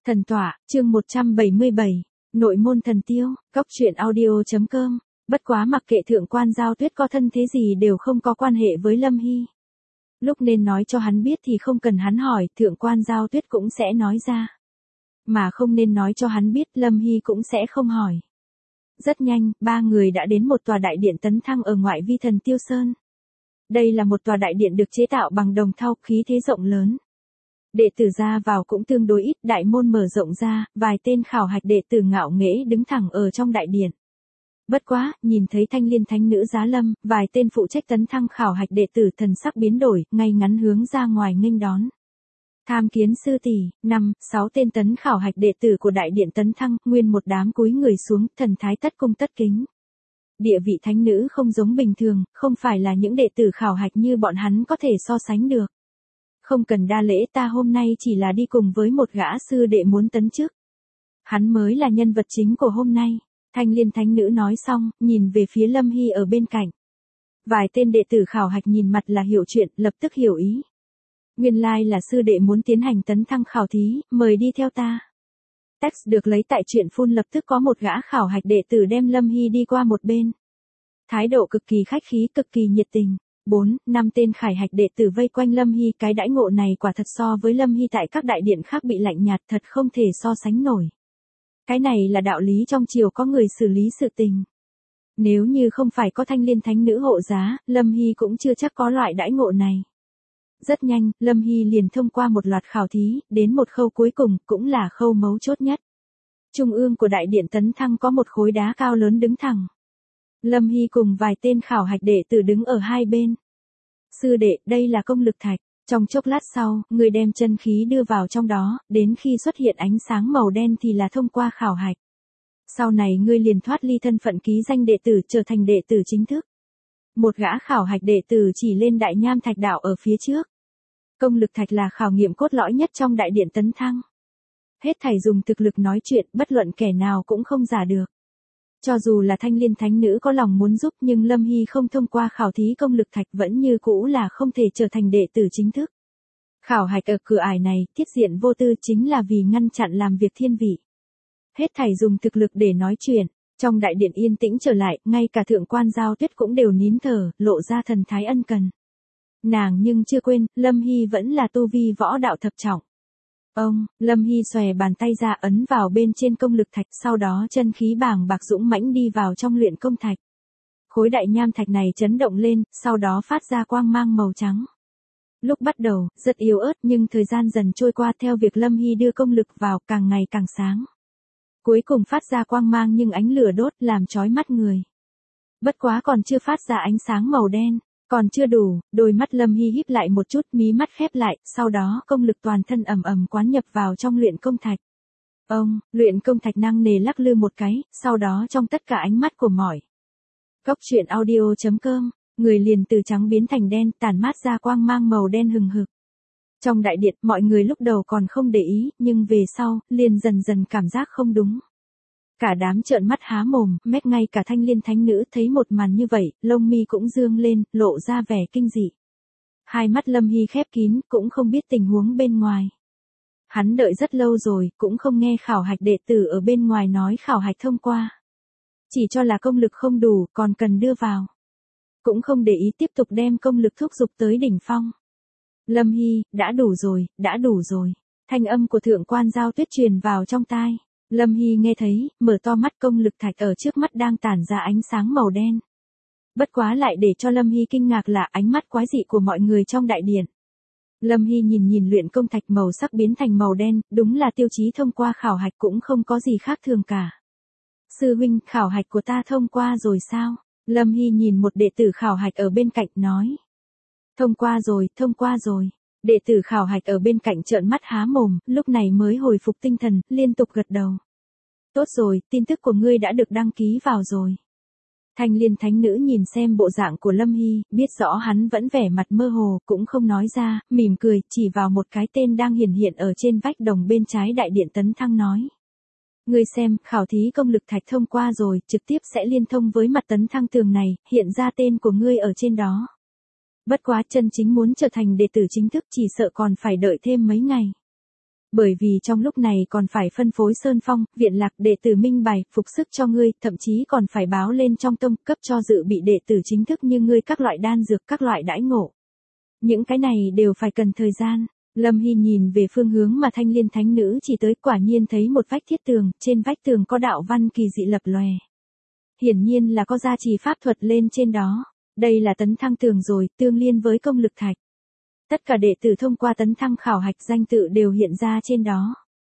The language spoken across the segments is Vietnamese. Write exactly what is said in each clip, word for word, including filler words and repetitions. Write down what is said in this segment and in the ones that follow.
Thần tọa, chương một trăm bảy mươi bảy, nội môn thần tiêu, cốc truyện audio.com. Bất quá mặc kệ thượng quan Giao Tuyết có thân thế gì đều không có quan hệ với Lâm Hy. Lúc nên nói cho hắn biết thì không cần hắn hỏi, thượng quan Giao Tuyết cũng sẽ nói ra. Mà không nên nói cho hắn biết, Lâm Hy cũng sẽ không hỏi. Rất nhanh, ba người đã đến một tòa đại điện tấn thăng ở ngoại vi Thần Tiêu Sơn. Đây là một tòa đại điện được chế tạo bằng đồng thau, khí thế rộng lớn. Đệ tử ra vào cũng tương đối ít, đại môn mở rộng ra, vài tên khảo hạch đệ tử ngạo nghễ đứng thẳng ở trong đại điện. Bất quá, nhìn thấy Thanh Liên Thánh Nữ Giá Lâm, vài tên phụ trách tấn thăng khảo hạch đệ tử thần sắc biến đổi, ngay ngắn hướng ra ngoài nghênh đón. Tham kiến sư tỷ, năm, sáu tên tấn khảo hạch đệ tử của đại điện tấn thăng, nguyên một đám cúi người xuống, thần thái tất cung tất kính. Địa vị thánh nữ không giống bình thường, không phải là những đệ tử khảo hạch như bọn hắn có thể so sánh được. Không cần đa lễ, ta hôm nay chỉ là đi cùng với một gã sư đệ muốn tấn chức. Hắn mới là nhân vật chính của hôm nay. Thanh Liên Thánh Nữ nói xong, nhìn về phía Lâm Hy ở bên cạnh. Vài tên đệ tử khảo hạch nhìn mặt là hiểu chuyện, lập tức hiểu ý. Nguyên lai là sư đệ muốn tiến hành tấn thăng khảo thí, mời đi theo ta. Text được lấy tại truyện phun, lập tức có một gã khảo hạch đệ tử đem Lâm Hy đi qua một bên. Thái độ cực kỳ khách khí, cực kỳ nhiệt tình. Bốn, năm tên khải hạch đệ tử vây quanh Lâm Hy, cái đãi ngộ này quả thật so với Lâm Hy tại các đại điện khác bị lạnh nhạt, thật không thể so sánh nổi. Cái này là đạo lý trong triều có người xử lý sự tình. Nếu như không phải có Thanh Liên Thánh Nữ hộ giá, Lâm Hy cũng chưa chắc có loại đãi ngộ này. Rất nhanh, Lâm Hy liền thông qua một loạt khảo thí, đến một khâu cuối cùng, cũng là khâu mấu chốt nhất. Trung ương của đại điện tấn thăng có một khối đá cao lớn đứng thẳng. Lâm Hy cùng vài tên khảo hạch đệ tử đứng ở hai bên. Sư đệ, đây là công lực thạch. Trong chốc lát sau, người đem chân khí đưa vào trong đó, đến khi xuất hiện ánh sáng màu đen thì là thông qua khảo hạch. Sau này ngươi liền thoát ly thân phận ký danh đệ tử, trở thành đệ tử chính thức. Một gã khảo hạch đệ tử chỉ lên đại nham thạch đạo ở phía trước. Công lực thạch là khảo nghiệm cốt lõi nhất trong đại điện tấn thăng. Hết thảy dùng thực lực nói chuyện, bất luận kẻ nào cũng không giả được. Cho dù là Thanh Liên Thánh Nữ có lòng muốn giúp, nhưng Lâm Hy không thông qua khảo thí công lực thạch vẫn như cũ là không thể trở thành đệ tử chính thức. Khảo hạch ở cửa ải này, tiết diện vô tư, chính là vì ngăn chặn làm việc thiên vị. Hết thảy dùng thực lực để nói chuyện. Trong đại điện yên tĩnh trở lại, ngay cả thượng quan Giao Tuyết cũng đều nín thở, lộ ra thần thái ân cần. Nàng nhưng chưa quên, Lâm Hy vẫn là tu vi võ đạo thập trọng. Ông, Lâm Hy xòe bàn tay ra, ấn vào bên trên công lực thạch, sau đó chân khí bàng bạc dũng mãnh đi vào trong luyện công thạch. Khối đại nham thạch này chấn động lên, sau đó phát ra quang mang màu trắng. Lúc bắt đầu, rất yếu ớt, nhưng thời gian dần trôi qua theo việc Lâm Hy đưa công lực vào, càng ngày càng sáng. Cuối cùng phát ra quang mang nhưng ánh lửa đốt, làm chói mắt người. Bất quá còn chưa phát ra ánh sáng màu đen. Còn chưa đủ, đôi mắt Lâm Hy híp lại một chút, mí mắt khép lại, sau đó công lực toàn thân ầm ầm quán nhập vào trong luyện công thạch. Ông, luyện công thạch năng nề lắc lư một cái, sau đó trong tất cả ánh mắt của mọi. Cốc truyện audio.com, người liền từ trắng biến thành đen, tản mát ra quang mang màu đen hừng hực. Trong đại điện, mọi người lúc đầu còn không để ý, nhưng về sau, liền dần dần cảm giác không đúng. Cả đám trợn mắt há mồm, mét, ngay cả Thanh Liên Thánh Nữ thấy một màn như vậy, lông mi cũng dương lên, lộ ra vẻ kinh dị. Hai mắt Lâm Hy khép kín, cũng không biết tình huống bên ngoài. Hắn đợi rất lâu rồi, cũng không nghe khảo hạch đệ tử ở bên ngoài nói khảo hạch thông qua. Chỉ cho là công lực không đủ, còn cần đưa vào. Cũng không để ý tiếp tục đem công lực thúc giục tới đỉnh phong. Lâm Hy, đã đủ rồi, đã đủ rồi. Thanh âm của thượng quan Giao Tuyết truyền vào trong tai. Lâm Hy nghe thấy, mở to mắt, công lực thạch ở trước mắt đang tản ra ánh sáng màu đen. Bất quá lại để cho Lâm Hy kinh ngạc là ánh mắt quái dị của mọi người trong đại điện. Lâm Hy nhìn nhìn luyện công thạch màu sắc biến thành màu đen, đúng là tiêu chí thông qua khảo hạch, cũng không có gì khác thường cả. Sư huynh, khảo hạch của ta thông qua rồi sao? Lâm Hy nhìn một đệ tử khảo hạch ở bên cạnh nói. Thông qua rồi, thông qua rồi. Đệ tử khảo hạch ở bên cạnh trợn mắt há mồm, lúc này mới hồi phục tinh thần, liên tục gật đầu. Tốt rồi, tin tức của ngươi đã được đăng ký vào rồi. Thanh Liên Thánh Nữ nhìn xem bộ dạng của Lâm Hy, biết rõ hắn vẫn vẻ mặt mơ hồ, cũng không nói ra, mỉm cười, chỉ vào một cái tên đang hiển hiện ở trên vách đồng bên trái đại điện tấn thăng nói. Ngươi xem, khảo thí công lực thạch thông qua rồi, trực tiếp sẽ liên thông với mặt tấn thăng tường này, hiện ra tên của ngươi ở trên đó. Bất quá chân chính muốn trở thành đệ tử chính thức chỉ sợ còn phải đợi thêm mấy ngày. Bởi vì trong lúc này còn phải phân phối sơn phong, viện lạc, đệ tử minh bài, phục sức cho ngươi, thậm chí còn phải báo lên trong tông, cấp cho dự bị đệ tử chính thức như ngươi các loại đan dược, các loại đãi ngộ. Những cái này đều phải cần thời gian. Lâm Hy nhìn về phương hướng mà Thanh Liên Thánh Nữ chỉ tới, quả nhiên thấy một vách thiết tường, trên vách tường có đạo văn kỳ dị lập lòe. Hiển nhiên là có gia trì pháp thuật lên trên đó. Đây là tấn thăng tường rồi, tương liên với công lực thạch. Tất cả đệ tử thông qua tấn thăng khảo hạch danh tự đều hiện ra trên đó.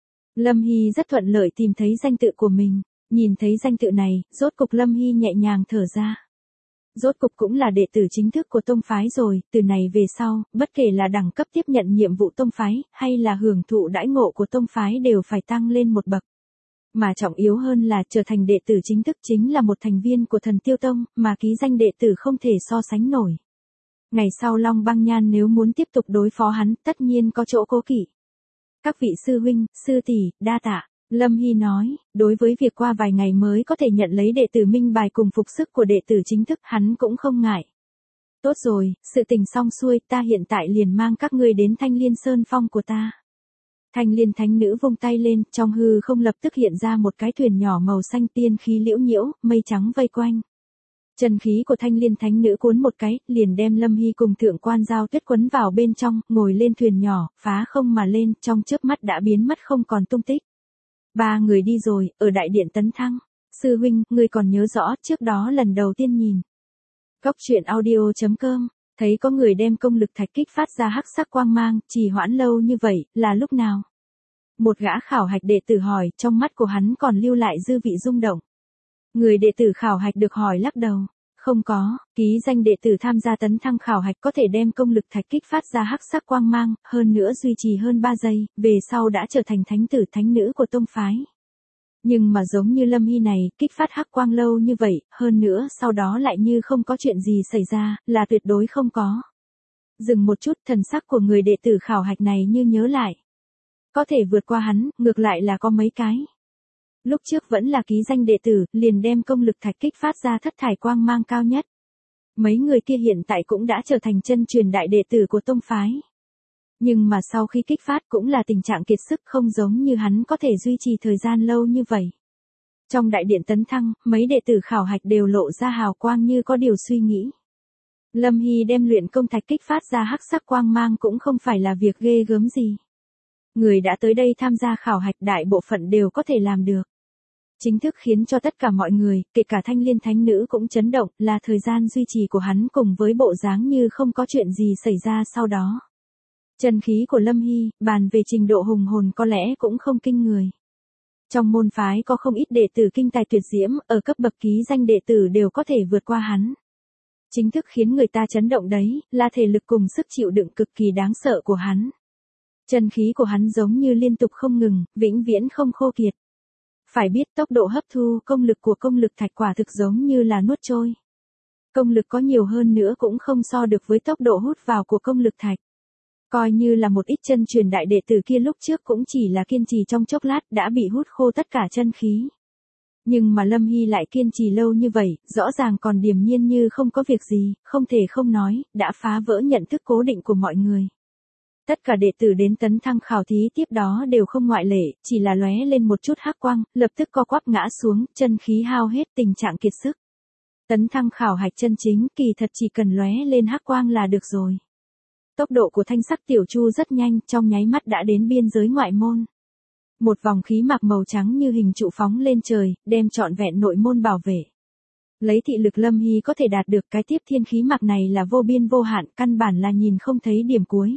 Lâm Hy rất thuận lợi tìm thấy danh tự của mình. Nhìn thấy danh tự này, rốt cục Lâm Hy nhẹ nhàng thở ra. Rốt cục cũng là đệ tử chính thức của tông phái rồi, từ này về sau, bất kể là đẳng cấp tiếp nhận nhiệm vụ tông phái, hay là hưởng thụ đãi ngộ của tông phái đều phải tăng lên một bậc. Mà trọng yếu hơn là trở thành đệ tử chính thức chính là một thành viên của Thần Tiêu Tông, mà ký danh đệ tử không thể so sánh nổi. Ngày sau Long Băng Nhan nếu muốn tiếp tục đối phó hắn, tất nhiên có chỗ cố kỵ. Các vị sư huynh, sư tỷ, đa tạ. Lâm Hy nói, đối với việc qua vài ngày mới có thể nhận lấy đệ tử minh bài cùng phục sức của đệ tử chính thức, hắn cũng không ngại. Tốt rồi, sự tình xong xuôi, ta hiện tại liền mang các ngươi đến Thanh Liên Sơn Phong của ta. Thanh Liên Thánh Nữ vung tay lên, trong hư không lập tức hiện ra một cái thuyền nhỏ màu xanh, tiên khí liễu nhiễu, mây trắng vây quanh. Chân khí của Thanh Liên Thánh Nữ cuốn một cái, liền đem Lâm Hy cùng Thượng Quan Giao Tuyết quấn vào bên trong, ngồi lên thuyền nhỏ, phá không mà lên, trong chớp mắt đã biến mất không còn tung tích. Ba người đi rồi, ở đại điện tấn thăng. Sư huynh, ngươi còn nhớ rõ, trước đó lần đầu tiên nhìn. Cốc truyện audio chấm com, thấy có người đem công lực thạch kích phát ra hắc sắc quang mang, trì hoãn lâu như vậy, là lúc nào? Một gã khảo hạch đệ tử hỏi, trong mắt của hắn còn lưu lại dư vị rung động. Người đệ tử khảo hạch được hỏi lắc đầu. Không có, ký danh đệ tử tham gia tấn thăng khảo hạch có thể đem công lực thạch kích phát ra hắc sắc quang mang, hơn nữa duy trì hơn ba giây, về sau đã trở thành thánh tử thánh nữ của tông phái. Nhưng mà giống như Lâm Hy này, kích phát hắc quang lâu như vậy, hơn nữa sau đó lại như không có chuyện gì xảy ra, là tuyệt đối không có. Dừng một chút, thần sắc của người đệ tử khảo hạch này như nhớ lại. Có thể vượt qua hắn, ngược lại là có mấy cái. Lúc trước vẫn là ký danh đệ tử, liền đem công lực thạch kích phát ra thất thải quang mang cao nhất. Mấy người kia hiện tại cũng đã trở thành chân truyền đại đệ tử của tông phái. Nhưng mà sau khi kích phát cũng là tình trạng kiệt sức, không giống như hắn có thể duy trì thời gian lâu như vậy. Trong đại điện tấn thăng, mấy đệ tử khảo hạch đều lộ ra hào quang như có điều suy nghĩ. Lâm Hy đem luyện công thạch kích phát ra hắc sắc quang mang cũng không phải là việc ghê gớm gì. Người đã tới đây tham gia khảo hạch đại bộ phận đều có thể làm được. Chính thức khiến cho tất cả mọi người, kể cả Thanh Liên Thánh Nữ cũng chấn động, là thời gian duy trì của hắn cùng với bộ dáng như không có chuyện gì xảy ra sau đó. Chân khí của Lâm Hy, bàn về trình độ hùng hồn có lẽ cũng không kinh người. Trong môn phái có không ít đệ tử kinh tài tuyệt diễm, ở cấp bậc ký danh đệ tử đều có thể vượt qua hắn. Chính thức khiến người ta chấn động đấy, là thể lực cùng sức chịu đựng cực kỳ đáng sợ của hắn. Chân khí của hắn giống như liên tục không ngừng, vĩnh viễn không khô kiệt. Phải biết tốc độ hấp thu công lực của công lực thạch quả thực giống như là nuốt trôi. Công lực có nhiều hơn nữa cũng không so được với tốc độ hút vào của công lực thạch. Coi như là một ít chân truyền đại đệ tử kia lúc trước cũng chỉ là kiên trì trong chốc lát đã bị hút khô tất cả chân khí. Nhưng mà Lâm Hy lại kiên trì lâu như vậy, rõ ràng còn điềm nhiên như không có việc gì, không thể không nói, đã phá vỡ nhận thức cố định của mọi người. Tất cả đệ tử đến tấn thăng khảo thí tiếp đó đều không ngoại lệ, chỉ là lóe lên một chút hắc quang, lập tức co quắp ngã xuống, chân khí hao hết, tình trạng kiệt sức. Tấn thăng khảo hạch chân chính, kỳ thật chỉ cần lóe lên hắc quang là được rồi. Tốc độ của thanh sắc tiểu chu rất nhanh, trong nháy mắt đã đến biên giới ngoại môn. Một vòng khí mạc màu trắng như hình trụ phóng lên trời, đem trọn vẹn nội môn bảo vệ. Lấy thị lực Lâm Hy có thể đạt được cái tiếp thiên khí mạc này là vô biên vô hạn, căn bản là nhìn không thấy điểm cuối.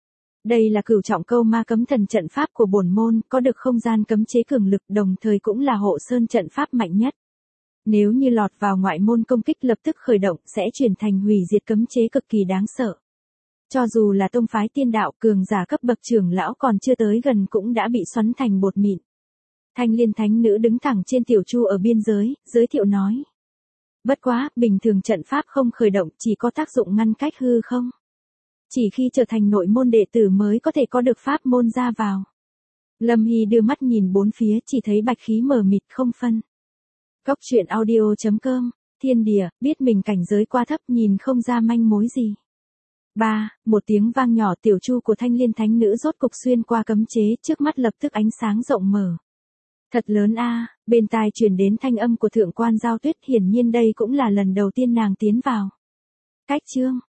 Đây là cửu trọng câu ma cấm thần trận pháp của bổn môn, có được không gian cấm chế cường lực, đồng thời cũng là hộ sơn trận pháp mạnh nhất. Nếu như lọt vào ngoại môn công kích lập tức khởi động sẽ chuyển thành hủy diệt cấm chế cực kỳ đáng sợ. Cho dù là tông phái tiên đạo cường giả cấp bậc trưởng lão còn chưa tới gần cũng đã bị xoắn thành bột mịn. Thanh Liên Thánh Nữ đứng thẳng trên tiểu chu ở biên giới, giới thiệu nói. Bất quá, bình thường trận pháp không khởi động chỉ có tác dụng ngăn cách hư không. Chỉ khi trở thành nội môn đệ tử mới có thể có được pháp môn ra vào. Lâm Hy đưa mắt nhìn bốn phía chỉ thấy bạch khí mờ mịt không phân. Cốc truyện audio chấm com, thiên địa, biết mình cảnh giới quá thấp nhìn không ra manh mối gì. Ba, một tiếng vang nhỏ, tiểu chu của Thanh Liên thánh nữ rốt cục xuyên qua cấm chế, trước mắt lập tức ánh sáng rộng mở. Thật lớn a, bên tai truyền đến thanh âm của thượng quan Giao Tuyết, hiển nhiên đây cũng là lần đầu tiên nàng tiến vào. Cách chương